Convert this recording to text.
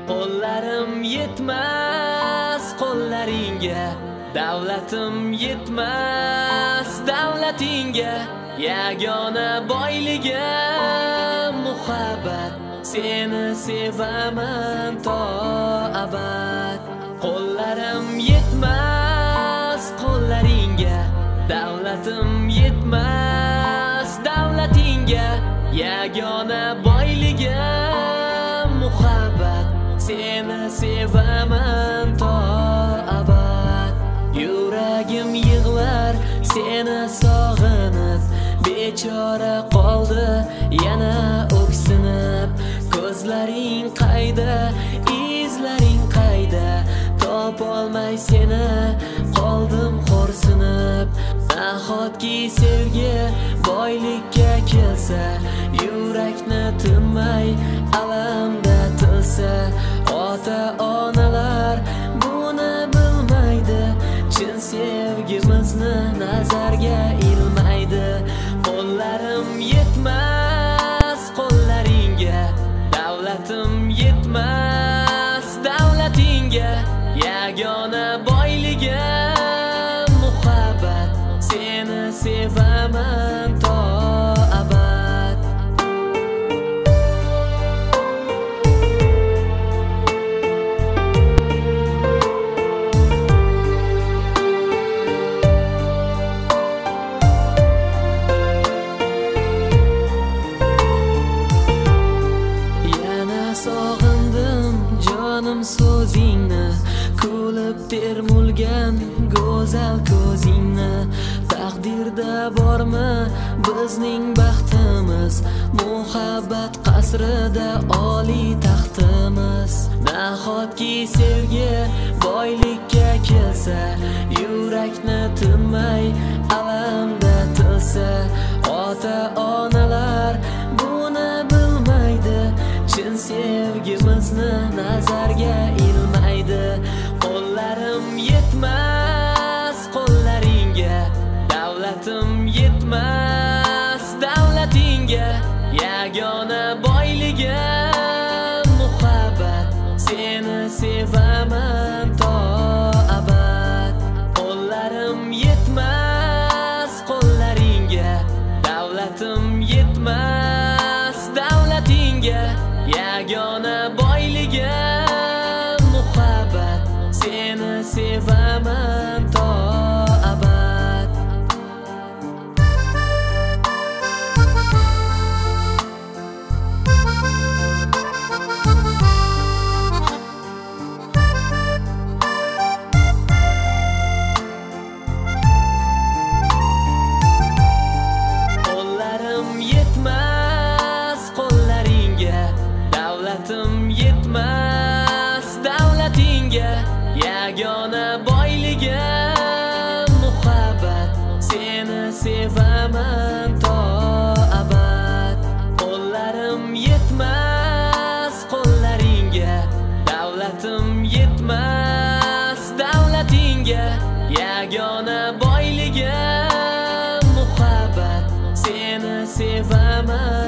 Qo'llarim yetmas qo'llaringga, davlatim yetmas davlatingga, yagona boyligim muhabbat, seni sevaman to abad. Qo'llarim yetmas qo'llaringga, davlatim yetmas davlatingga, yagona boyligim muhabbat, seni sevaman to abad. Yuragim yig'lar seni sog'inib, bechora qoldi yana o'ksinib. Ko'zlaring qayda, izlaring qayda, topolmay seni qoldim xo'rsinib. Nahotki sevgi boylikka kelsa, yurakni tinmay alamda tilsa. Ota-onalar buni bilmaydi, chin sevgimizni nazarga ilmaydi. Qo'llarim yetmas qo'llaringga, davlatim yetmas davlatingga, yagona boyligim muhabbat, seni sevaman to abad. Yana sog'indim jonim so'zingni, kulib termulgan go'zal ko'zingni. Taqdirda bormi bizning baxtimiz, muhabbat qasrida oliy taxtimiz. Nahotki sevgi boylikka kelsa, yurakni tinmay alamda tilsa. Ota-onalar buni bilmaydi, chin sevgimizni nazarga ilmaydi. Qo'llarim yetmas qo'llaringga, davlatim yetmas davlatingga, yagona boyligim muhabbat, seni sevaman to abad. Qo'llarim yetmas qo'llaringga, davlatim yetmas davlatingga, yagona boyligim muhabbat, seni sevaman to abad. Qo'llarim yetmas qo'llaringga, davlatim yetmas davlatingga, yagona boyligim muhabbat, seni sevaman to abad. Qo'llarim yetmas qo'llaringga, davlatim yetmas davlatingga, yagona boyligim muhabbat, seni sevaman